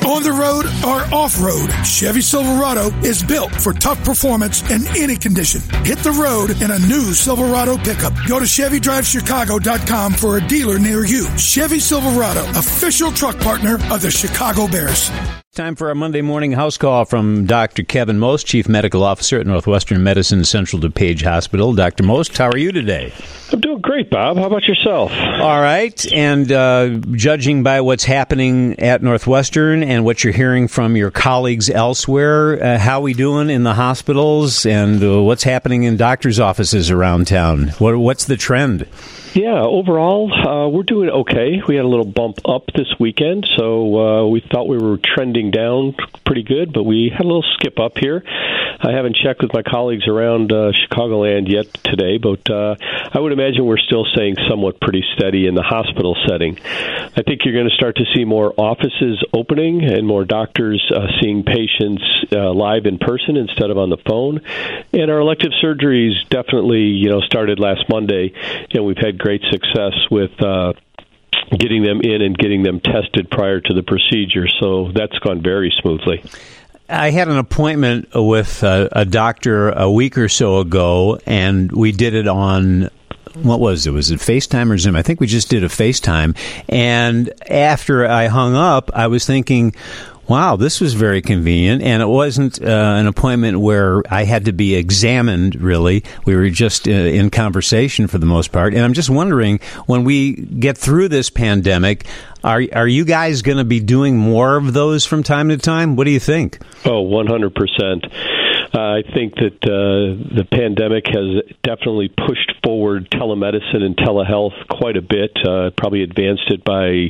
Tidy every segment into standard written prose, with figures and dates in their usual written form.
On the road or off-road, Chevy Silverado is built for tough performance in any condition. Hit the road in a new Silverado pickup. Go to ChevyDriveChicago.com for a dealer near you. Chevy Silverado, official truck partner of the Chicago Bears. Time for our Monday morning house call from Dr. Kevin Most, Chief Medical Officer at Northwestern Medicine Central DuPage Hospital. Dr. Most, how are you today? I'm doing great, Bob. How about yourself? All right. And judging by what's happening at Northwestern and what you're hearing from your colleagues elsewhere, how are we doing in the hospitals and what's happening in doctors' offices around town? What's the trend? Yeah, overall, we're doing okay. We had a little bump up this weekend, so we thought we were trending down pretty good, but we had a little skip up here. I haven't checked with my colleagues around Chicagoland yet today, but I would imagine we're still staying somewhat pretty steady in the hospital setting. I think you're going to start to see more offices opening and more doctors seeing patients live in person instead of on the phone. And our elective surgeries definitely, started last Monday, and we've had great success with getting them in and getting them tested prior to the procedure. So that's gone very smoothly. I had an appointment with a doctor a week or so ago, and we did it on, what was it? Was it FaceTime or Zoom? I think we just did a FaceTime. And after I hung up, I was thinking, wow, this was very convenient, and it wasn't an appointment where I had to be examined, really. We were just in conversation for the most part. And I'm just wondering, when we get through this pandemic, are you guys going to be doing more of those from time to time? What do you think? Oh, 100%. I think that the pandemic has definitely pushed forward telemedicine and telehealth quite a bit, probably advanced it by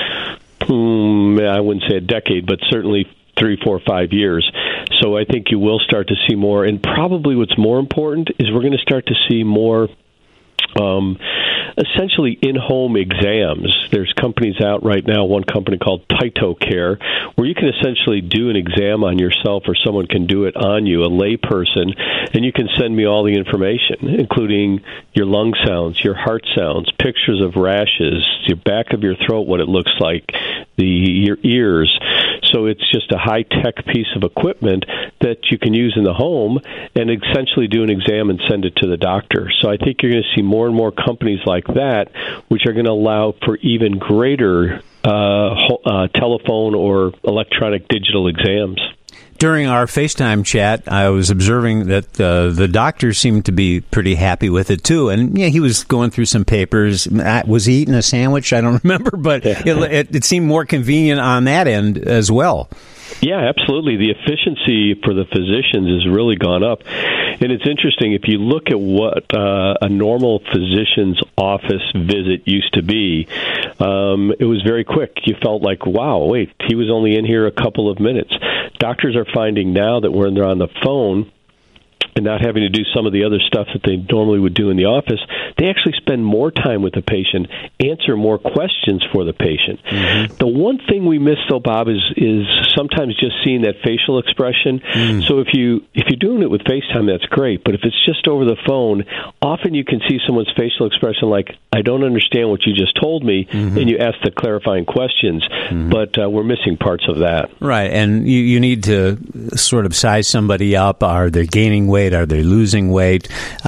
I wouldn't say a decade, but certainly 3, 4, 5 years. So I think you will start to see more. And probably what's more important is we're going to start to see more essentially in-home exams. There's companies out right now, one company called TytoCare, where you can essentially do an exam on yourself or someone can do it on you, a lay person, and you can send me all the information, including your lung sounds, your heart sounds, pictures of rashes, your back of your throat, what it looks like, your ears. So it's just a high-tech piece of equipment that you can use in the home and essentially do an exam and send it to the doctor. So I think you're going to see more and more companies like that, which are going to allow for even greater telephone or electronic digital exams. During our FaceTime chat, I was observing that the doctor seemed to be pretty happy with it, too. And, yeah, he was going through some papers. Was he eating a sandwich? I don't remember, but it seemed more convenient on that end as well. Yeah, absolutely. The efficiency for the physicians has really gone up. And it's interesting, if you look at what a normal physician's office visit used to be, it was very quick. You felt like, wow, wait, he was only in here a couple of minutes. Doctors are finding now that when they're on the phone and not having to do some of the other stuff that they normally would do in the office, they actually spend more time with the patient, answer more questions for the patient. Mm-hmm. The one thing we miss, though, Bob, is sometimes just seeing that facial expression. So if you're doing it with FaceTime, that's great. But if it's just over the phone, often you can see someone's facial expression like, I don't understand what you just told me, and you ask the clarifying questions. But we're missing parts of that. Right, and you need to sort of size somebody up. Are they gaining weight? Are they losing weight?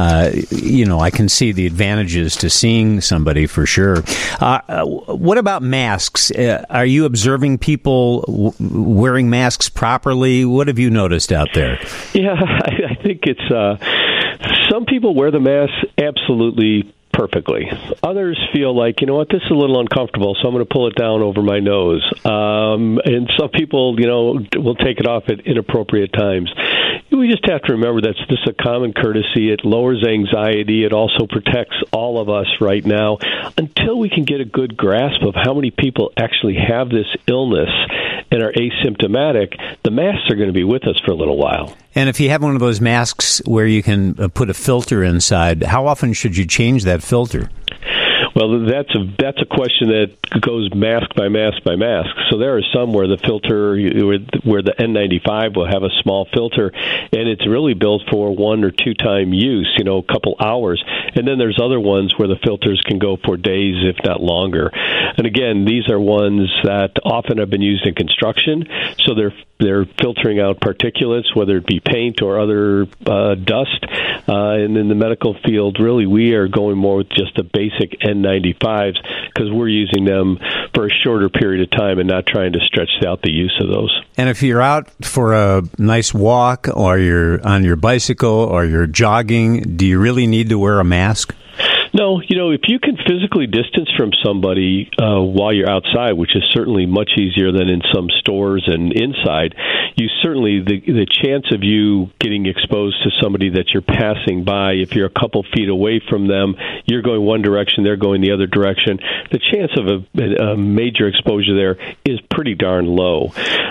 I can see the advantages to seeing somebody for sure. What about masks? Are you observing people wearing masks properly? What have you noticed out there? Yeah, I think it's some people wear the mask absolutely perfectly. Others feel like, you know what, this is a little uncomfortable, so I'm going to pull it down over my nose. And some people, will take it off at inappropriate times. We just have to remember that this is a common courtesy. It lowers anxiety. It also protects all of us right now. Until we can get a good grasp of how many people actually have this illness and are asymptomatic, the masks are going to be with us for a little while. And if you have one of those masks where you can put a filter inside, how often should you change that filter? Well, that's a question that goes mask by mask by mask. So there are some where the filter, where the N95 will have a small filter, and it's really built for 1 or 2 time use, a couple hours. And then there's other ones where the filters can go for days, if not longer. And again, these are ones that often have been used in construction, so they're filtering out particulates, whether it be paint or other dust. And in the medical field, really, we are going more with just the basic N95s because we're using them for a shorter period of time and not trying to stretch out the use of those. And if you're out for a nice walk, or you're on your bicycle, or you're jogging, do you really need to wear a mask? No, if you can physically distance from somebody while you're outside, which is certainly much easier than in some stores and inside, you certainly, the chance of you getting exposed to somebody that you're passing by, if you're a couple feet away from them, you're going one direction, they're going the other direction, the chance of a major exposure there is pretty darn low.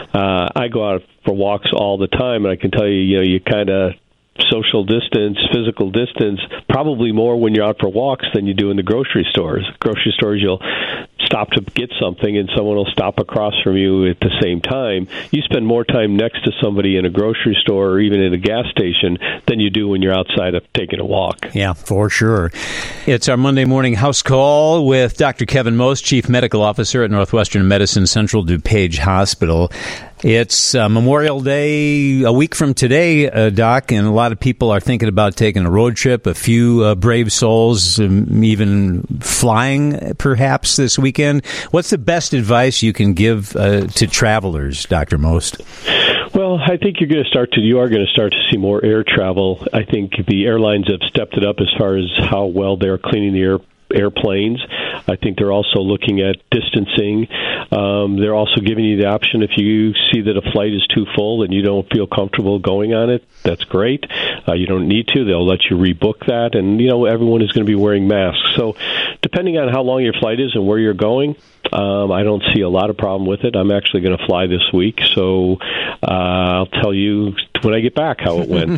I go out for walks all the time, and I can tell you, you kind of social distance, physical distance, probably more when you're out for walks than you do in the grocery stores. Grocery stores, you'll stop to get something and someone will stop across from you at the same time. You spend more time next to somebody in a grocery store or even in a gas station than you do when you're outside taking a walk. Yeah, for sure. It's our Monday morning house call with Dr. Kevin Most, Chief Medical Officer at Northwestern Medicine Central DuPage Hospital. It's Memorial Day a week from today, Doc, and a lot of people are thinking about taking a road trip. A few brave souls even flying perhaps this weekend. What's the best advice you can give to travelers, Dr. Most? Well, I think you are going to start to see more air travel. I think the airlines have stepped it up as far as how well they're cleaning the airplanes. I think they're also looking at distancing. They're also giving you the option, if you see that a flight is too full and you don't feel comfortable going on it, that's great. You don't need to. They'll let you rebook that. And, everyone is going to be wearing masks. So depending on how long your flight is and where you're going, I don't see a lot of problem with it. I'm actually going to fly this week, so I'll tell you when I get back how it went.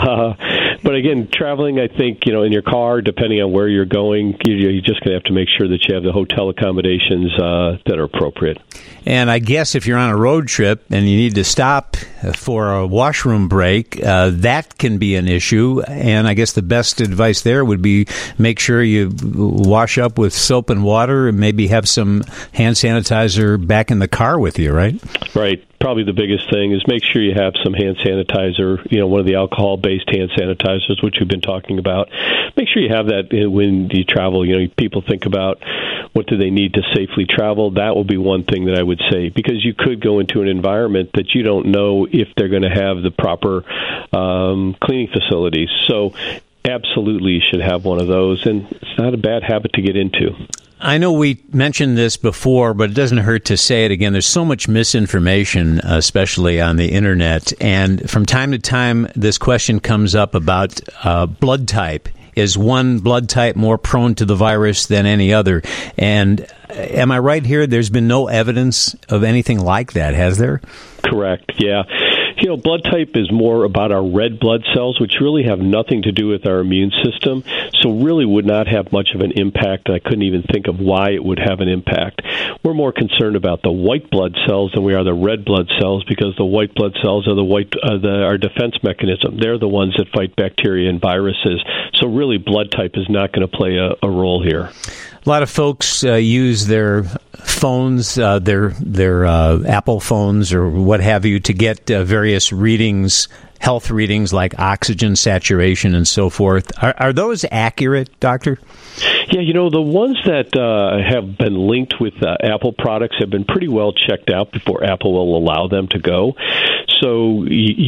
But again, traveling, I think, in your car, depending on where you're going, you're just going to have to make sure that you have the hotel accommodations that are appropriate. And I guess if you're on a road trip and you need to stop for a washroom break, that can be an issue. And I guess the best advice there would be make sure you wash up with soap and water and maybe have some hand sanitizer back in the car with you, right? Right. Probably the biggest thing is make sure you have some hand sanitizer, one of the alcohol-based hand sanitizers, which we've been talking about. Make sure you have that when you travel. People think about what do they need to safely travel. That will be one thing that I would say, because you could go into an environment that you don't know if they're going to have the proper cleaning facilities. So absolutely you should have one of those, and it's not a bad habit to get into. I know we mentioned this before, but it doesn't hurt to say it again. There's so much misinformation, especially on the internet. And from time to time, this question comes up about blood type. Is one blood type more prone to the virus than any other? And am I right here? There's been no evidence of anything like that, has there? Correct, yeah. Blood type is more about our red blood cells, which really have nothing to do with our immune system, so really would not have much of an impact. I couldn't even think of why it would have an impact. We're more concerned about the white blood cells than we are the red blood cells, because the white blood cells are our defense mechanism. They're the ones that fight bacteria and viruses. So really, blood type is not going to play a role here. A lot of folks use their phones, their Apple phones or what have you, to get various readings, health readings like oxygen saturation and so forth. Are those accurate, Doctor? Yeah, the ones that have been linked with Apple products have been pretty well checked out before Apple will allow them to go. So,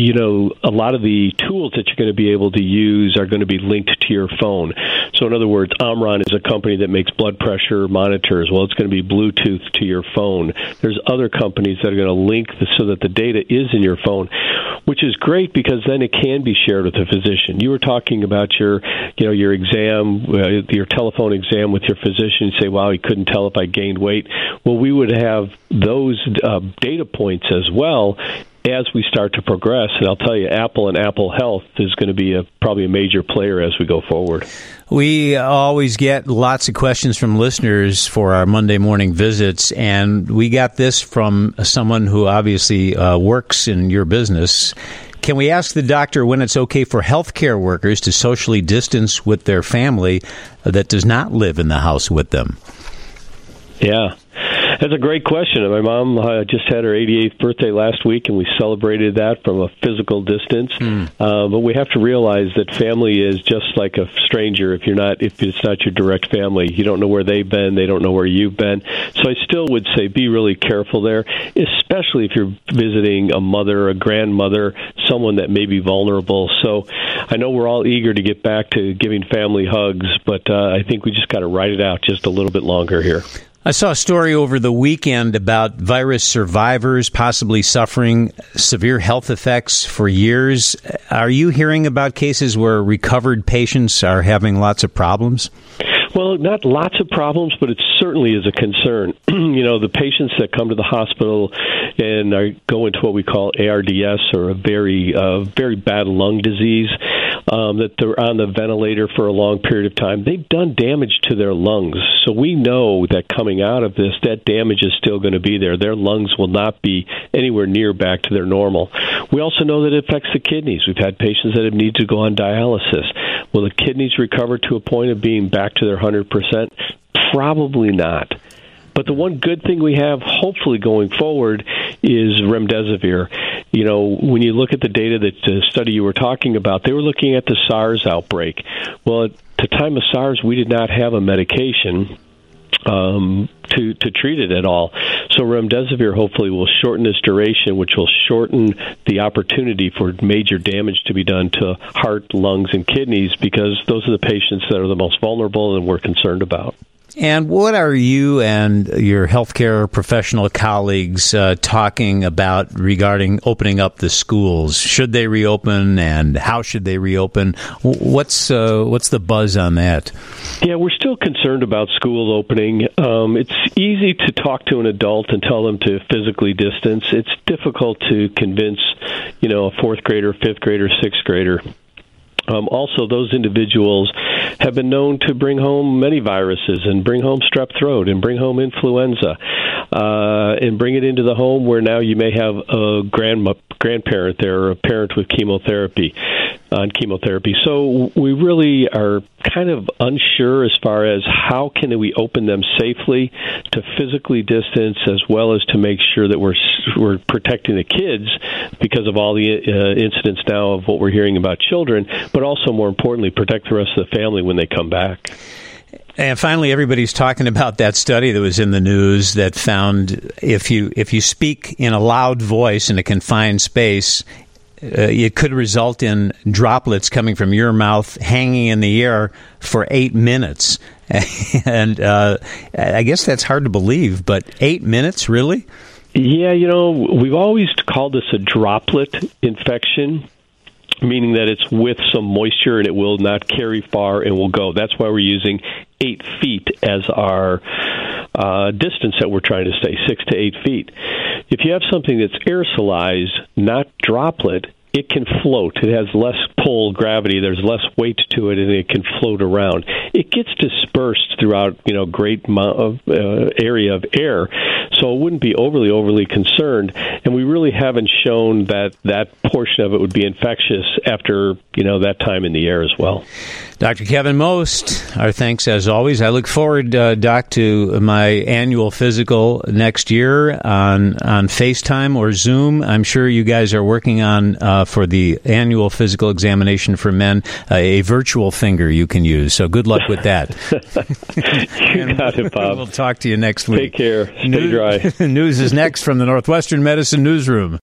a lot of the tools that you're going to be able to use are going to be linked to your phone. So, in other words, Omron is a company that makes blood pressure monitors. Well, it's going to be Bluetooth to your phone. There's other companies that are going to link so that the data is in your phone, which is great because then it can be shared with a physician. You were talking about your exam, your telephone exam with your physician. You say, wow, he couldn't tell if I gained weight. Well, we would have those data points as well as we start to progress. And I'll tell you, Apple and Apple Health is going to be probably a major player as we go forward. We always get lots of questions from listeners for our Monday morning visits, and we got this from someone who obviously works in your business. Can we ask the doctor when it's okay for healthcare workers to socially distance with their family that does not live in the house with them? Yeah. That's a great question. My mom just had her 88th birthday last week, and we celebrated that from a physical distance. But we have to realize that family is just like a stranger. If it's not your direct family, you don't know where they've been. They don't know where you've been. So I still would say be really careful there, especially if you're visiting a mother, a grandmother, someone that may be vulnerable. So I know we're all eager to get back to giving family hugs, but I think we just got to ride it out just a little bit longer here. I saw a story over the weekend about virus survivors possibly suffering severe health effects for years. Are you hearing about cases where recovered patients are having lots of problems? Well, not lots of problems, but it certainly is a concern. The patients that come to the hospital and go into what we call ARDS, or a very bad lung disease, that they're on the ventilator for a long period of time, they've done damage to their lungs. So we know that coming out of this, that damage is still going to be there. Their lungs will not be anywhere near back to their normal. We also know that it affects the kidneys. We've had patients that have needed to go on dialysis. Will the kidneys recover to a point of being back to their 100%? Probably not. But the one good thing we have, hopefully going forward, is remdesivir. When you look at the data, that the study you were talking about, they were looking at the SARS outbreak. Well, at the time of SARS, we did not have a medication to treat it at all. So remdesivir hopefully will shorten this duration, which will shorten the opportunity for major damage to be done to heart, lungs, and kidneys, because those are the patients that are the most vulnerable and we're concerned about. And what are you and your healthcare professional colleagues talking about regarding opening up the schools? Should they reopen, and how should they reopen? What's the buzz on that? Yeah, we're still concerned about school opening. It's easy to talk to an adult and tell them to physically distance. It's difficult to convince, a fourth grader, fifth grader, sixth grader. Also, those individuals have been known to bring home many viruses, and bring home strep throat, and bring home influenza, and bring it into the home where now you may have a grandparent there, or a parent with chemotherapy. So we really are kind of unsure as far as how can we open them safely to physically distance, as well as to make sure that we're protecting the kids because of all the incidents now of what we're hearing about children, but also more importantly, protect the rest of the family when they come back. And finally, everybody's talking about that study that was in the news that found if you speak in a loud voice in a confined space, it could result in droplets coming from your mouth hanging in the air for 8 minutes. And I guess that's hard to believe, but 8 minutes, really? Yeah, we've always called this a droplet infection, meaning that it's with some moisture and it will not carry far and will go. That's why we're using 8 feet as our distance that we're trying to stay, 6 to 8 feet. If you have something that's aerosolized, not droplet, it can float. It has less pull, gravity. There's less weight to it, and it can float around. It gets dispersed throughout, great amount of area of air, so it wouldn't be overly concerned. And we really haven't shown that portion of it would be infectious after, that time in the air as well. Dr. Kevin Most, our thanks as always. I look forward, Doc, to my annual physical next year on FaceTime or Zoom. I'm sure you guys are working on, for the annual physical examination for men, a virtual finger you can use. So good luck with that. You got it, Bob. We'll talk to you next week. Take care. Stay dry. News is next from the Northwestern Medicine Newsroom.